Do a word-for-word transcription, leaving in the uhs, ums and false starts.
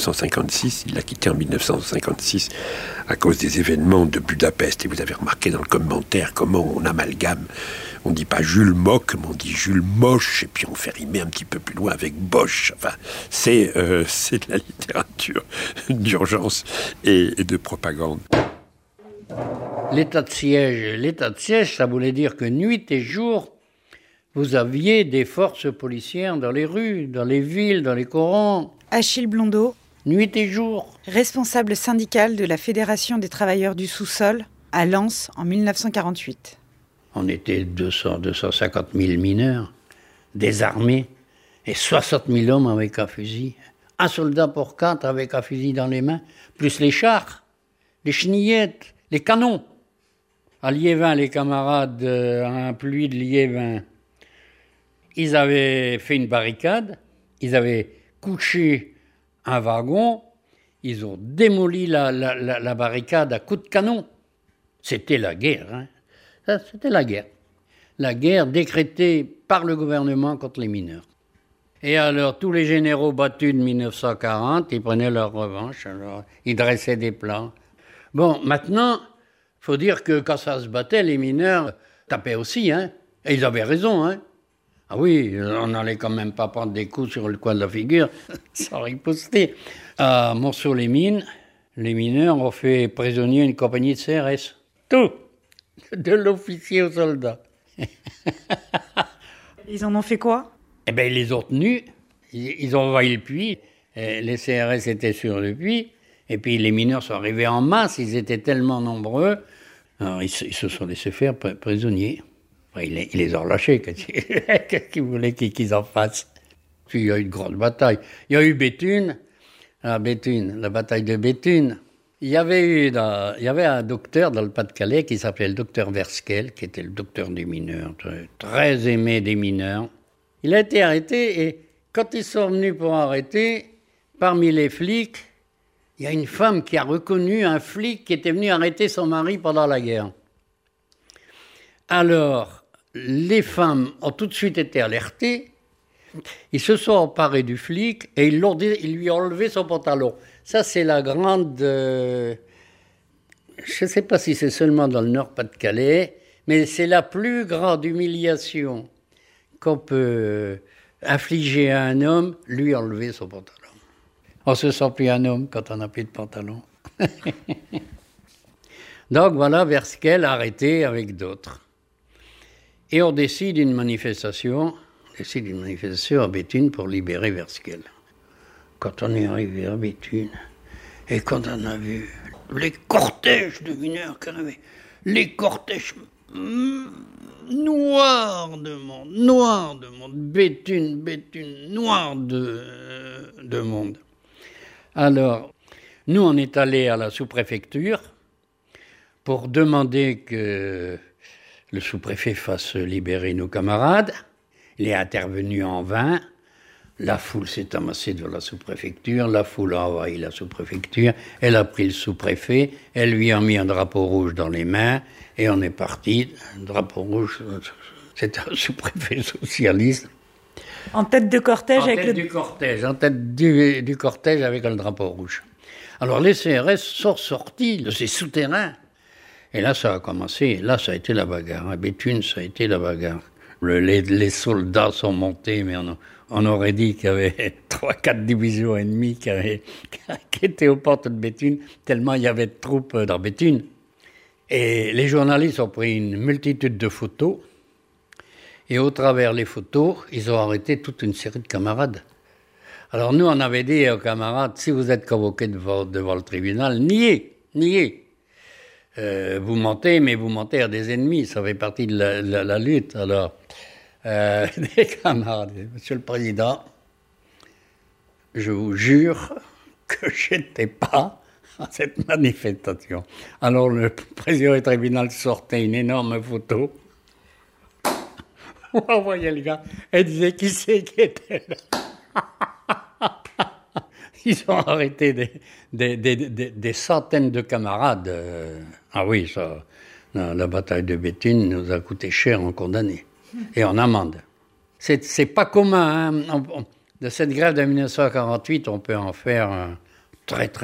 cent cinquante-six. Il l'a quitté en mille neuf cent cinquante-six à cause des événements de Budapest. Et vous avez remarqué dans le commentaire comment on amalgame. On ne dit pas Jules Mock, mais on dit Jules Moche, et puis on fait rimer un petit peu plus loin avec Bosch. Enfin, c'est, euh, c'est de la littérature d'urgence et, et de propagande. L'état de siège, l'état de siège, ça voulait dire que nuit et jour, vous aviez des forces policières dans les rues, dans les villes, dans les corons. Achille Blondeau, nuit et jour. Responsable syndical de la Fédération des travailleurs du sous-sol à Lens en mille neuf cent quarante-huit. On était deux cents à deux cent cinquante mille mineurs, désarmés, et soixante mille hommes avec un fusil. Un soldat pour quatre avec un fusil dans les mains, plus les chars, les chenillettes, les canons. À Liévin, les camarades, euh, à un pluie de Liévin, ils avaient fait une barricade, ils avaient couché un wagon, ils ont démoli la, la, la, la barricade à coups de canon. C'était la guerre, hein. Ça, c'était la guerre. La guerre décrétée par le gouvernement contre les mineurs. Et alors, tous les généraux battus de mille neuf cent quarante, ils prenaient leur revanche, alors, ils dressaient des plans. Bon, maintenant, il faut dire que quand ça se battait, les mineurs tapaient aussi, hein. Et ils avaient raison, hein. Ah oui, on n'allait quand même pas prendre des coups sur le coin de la figure, sans riposter. À Monceau-les-Mines, les mineurs ont fait prisonnier une compagnie de C R S. Tout, de l'officier au soldat. Ils en ont fait quoi ? Eh bien, ils les ont tenus, ils, ils ont envahi le puits, et les C R S étaient sur le puits, et puis les mineurs sont arrivés en masse, ils étaient tellement nombreux, alors ils, ils se sont laissés faire prisonniers. Ils les, ils les ont relâchés, qu'est-ce qu'ils voulaient qu'ils en fassent ? Puis il y a eu une grande bataille. Il y a eu Béthune, ah, Béthune, la bataille de Béthune. Il y avait eu, dans, il y avait un docteur dans le Pas-de-Calais qui s'appelait le docteur Verskel, qui était le docteur des mineurs, très, très aimé des mineurs. Il a été arrêté et quand ils sont venus pour arrêter, parmi les flics, il y a une femme qui a reconnu un flic qui était venu arrêter son mari pendant la guerre. Alors, les femmes ont tout de suite été alertées, ils se sont emparés du flic et ils, l'ont dit, ils lui ont enlevé son pantalon. Ça, c'est la grande... Euh, je ne sais pas si c'est seulement dans le Nord-Pas-de-Calais, mais c'est la plus grande humiliation qu'on peut infliger à un homme, lui enlever son pantalon. On se sent plus un homme quand on n'a plus de pantalon. Donc voilà, Verskel arrêté avec d'autres. Et on décide une manifestation, on décide une manifestation à Béthune pour libérer Verskel. Quand on est arrivé à Béthune, et quand on a vu les cortèges de mineurs qui arrivaient, les cortèges mm, noirs de monde, noirs de monde, Béthune, Béthune, noir de, de monde. Alors, nous, on est allés à la sous-préfecture pour demander que le sous-préfet fasse libérer nos camarades. Il est intervenu en vain. La foule s'est amassée devant la sous-préfecture. La foule a envahi la sous-préfecture. Elle a pris le sous-préfet. Elle lui a mis un drapeau rouge dans les mains. Et on est parti. Un drapeau rouge, c'était un sous-préfet socialiste. En tête de cortège en avec tête le... du cortège, en tête du, du cortège avec le drapeau rouge. Alors les C R S sont sortis de ces souterrains. Et là, ça a commencé. Là, ça a été la bagarre. À Béthune, ça a été la bagarre. Le, les, les soldats sont montés, mais on, on aurait dit qu'il y avait trois, quatre divisions ennemies qui, avaient, qui étaient aux portes de Béthune, tellement il y avait de troupes dans Béthune. Et les journalistes ont pris une multitude de photos. Et au travers les photos, ils ont arrêté toute une série de camarades. Alors nous, on avait dit aux camarades, si vous êtes convoqués devant, devant le tribunal, niez, niez. Euh, vous mentez, mais vous mentez à des ennemis, ça fait partie de la, la, la lutte. Alors, euh, des camarades, Monsieur le Président, je vous jure que je n'étais pas à cette manifestation. Alors le président du tribunal sortait une énorme photo. On voyait le gars, elle disait qui c'est qui était là. Ils ont arrêté des, des, des, des, des centaines de camarades. Ah oui, ça, la, la bataille de Béthune nous a coûté cher en condamnés et en amende. C'est, c'est pas commun. Hein. On, on, de cette grève de mille neuf cent quarante-huit, on peut en faire un, très très